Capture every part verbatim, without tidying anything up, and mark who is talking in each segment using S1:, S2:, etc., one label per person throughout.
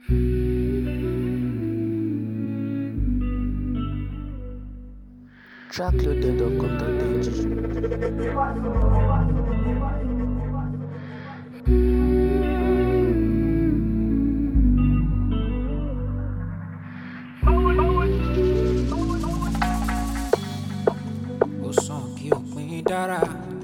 S1: Trackloaded dot com dot ng.
S2: Ó sàn kí òpin dára,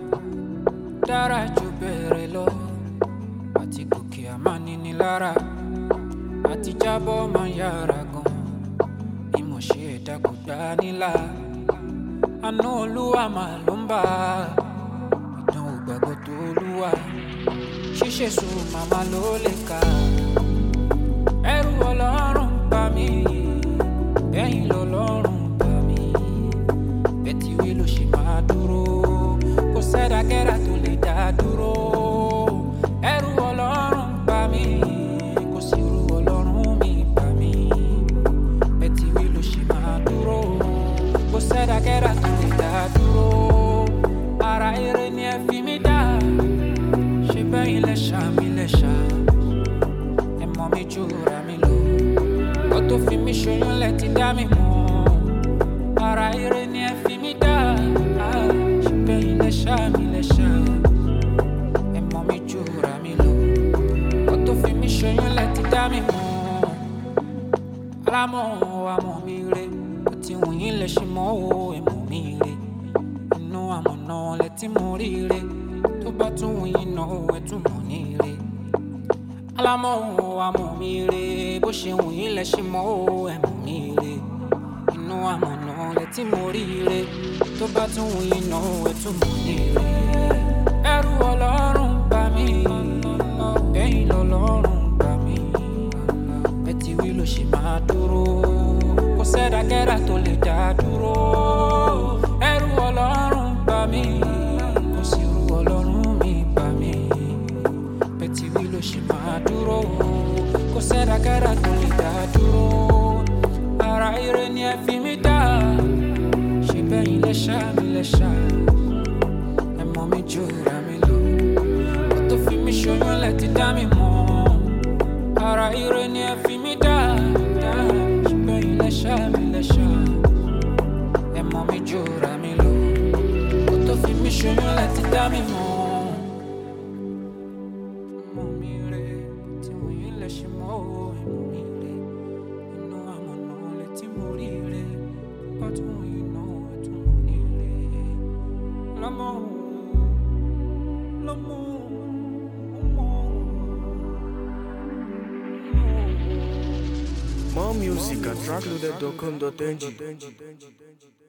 S2: dára jù bẹ̀rẹ̀ lọ. Àti gòkè a máa níni lára, àti jábọ́ máa yára gan. Ìmọ̀ṣe ẹ̀dá kò gbá nílà, àánú Olúwa máa ló ń bá. Ìdánwò gbàgbọ́ tó Olúwa, ṣíṣe sùn màmá ló lè kà. Ẹrù Ọlọ́run bá mi, bẹ́yìn lọ́lọ́run bá mi. Bẹ́tí wí ló ṣe máa dúró, kò sẹ́dákẹ́dá tó lè dá dúró. Ẹrù Ọlọ́run bá mi, kò sí irú Ọlọ́run mi bá mi. Bẹ́tí wí ló ṣe máa dúró, kò sẹ́dákẹ́dá tó lè dá dúró. Ara eré ni ẹ fi mí dá, ṣe bẹ́yìn lẹ́ṣà mi lẹ́ṣà. Ẹ mọ̀ mi jura mi lọ, ó tó fi mí ṣoyún lẹ́ ti dá mi mọ̀. Ara eré ni ẹ fi mí dá, ṣe bẹ́yìn lẹ́ṣà mi lẹ́ṣà. Ẹ mọ̀ mi jura mi lọ, ó tó fi mí ṣoyún lẹ́ ti dá mi mọ̀. Alámọ̀ àmọ̀ mi re, ó ti wù yín lẹ ṣe mọ́ o, ẹ mọ̀ mi re. Inú àmọ̀nà lẹ tí mo rí re, tó bá tún wù yín náà ẹ tún mọ̀ ní re. Alámọ̀ àmọ̀ mi re, bó ṣe wù yín lẹ ṣe mọ́ o, ẹ mọ̀ mi re. Inú àmọ̀nà lẹ tí mo rí re, tó bá tún wù yín náà ẹ tún mọ̀ ní re. Ẹrù Ọlọ́run bá mi, bẹ́yìn lọ́lọ́run bá mi. Bẹ́tí wí ló ṣe máa dúró, kò sẹ́dákẹ́dá tó lè dá dúró. Ẹrù Ọlọ́run bá mi, kò sí irú Ọlọ́run mi bá mi. Bẹ́tí wí ló ṣe máa dúró, kò sẹ́dákẹ́dá tó lè dá dúró. Ara eré ni ẹ fi mí dá, ṣe bẹ́yìn lẹ́ṣà mi lẹ́ṣà. Ẹ mọ̀ mi jura mi lọ, ó tó fi mí ṣoyún lẹ́ ti dá mi mọ̀. Ara eré ni ẹ fi mí dá, ṣe bẹ́yìn lẹ́ṣà mi lẹ́ṣà. Ẹ mọ̀ mi jura mi lọ, ó tó fi mí ṣoyún lẹ́ ti dá mi mọ̀. Mọ̀ mi re, tí wù yín lẹ ṣe mọ́ o, ẹ mọ̀ mi re. Inú àmọ̀nà lẹ tí mo rí re, bá tún wù yín náà ẹ tún mọ̀ ní re. Lọ́mọ, lọ́mọ, ọmọ.
S1: More music at trackloaded dot com dot ng.